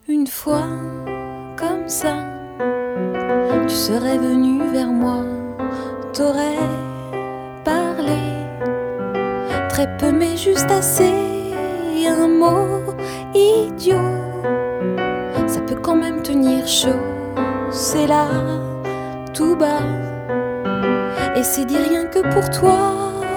Une fois, comme ça, tu serais venu vers moi, t'aurais parlé, très peu mais juste assez, un mot idiot, ça peut quand même tenir chaud, c'est là, tout bas, et c'est dit rien que pour toi.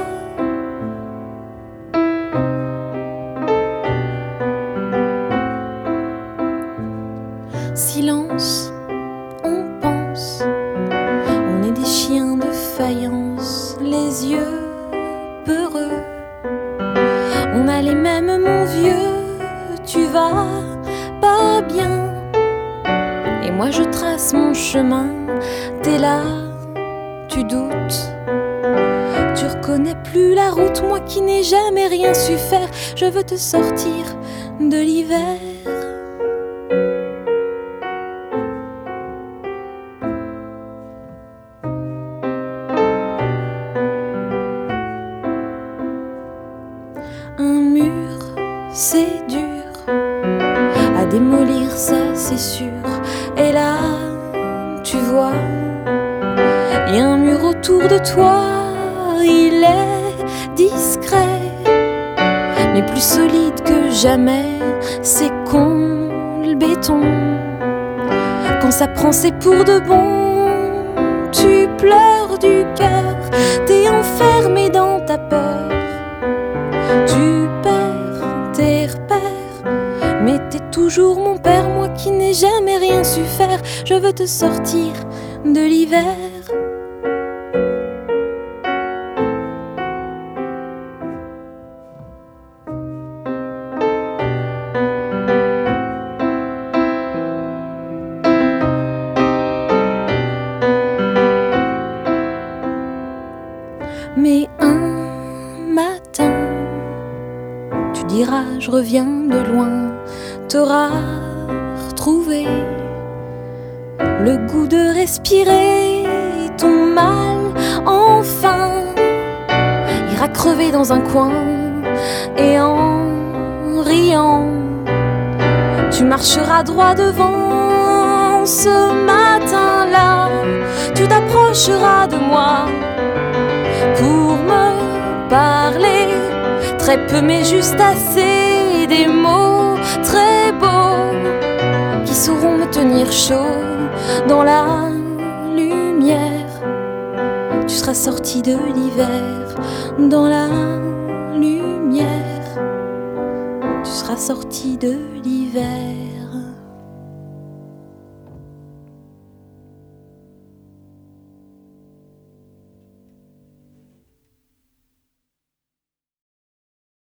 Silence, on pense, on est des chiens de faïence, les yeux peureux. On a les mêmes, mon vieux, tu vas pas bien. Et moi je trace mon chemin, t'es là, tu doutes. Tu reconnais plus la route, moi qui n'ai jamais rien su faire. Je veux te sortir de l'hiver. Un mur, c'est dur à démolir, ça c'est sûr. Et là, tu vois, il y a un mur autour de toi. Il est discret, mais plus solide que jamais. C'est con, le béton. Quand ça prend, c'est pour de bon. Tu pleures du cœur, t'es enfermé dans ta peur. Tu perds tes repères, mais t'es toujours mon père, moi qui n'ai jamais rien su faire. Je veux te sortir de l'hiver. Mais un matin, tu diras je reviens de loin, t'auras retrouvé le goût de respirer ton mal, enfin ira crever dans un coin. Et en riant, tu marcheras droit devant. Ce matin-là, tu t'approcheras de moi pour me parler, très peu mais juste assez, des mots très beaux qui sauront me tenir chaud dans la lumière. Tu seras sorti de l'hiver dans la lumière. Tu seras sorti de l'hiver.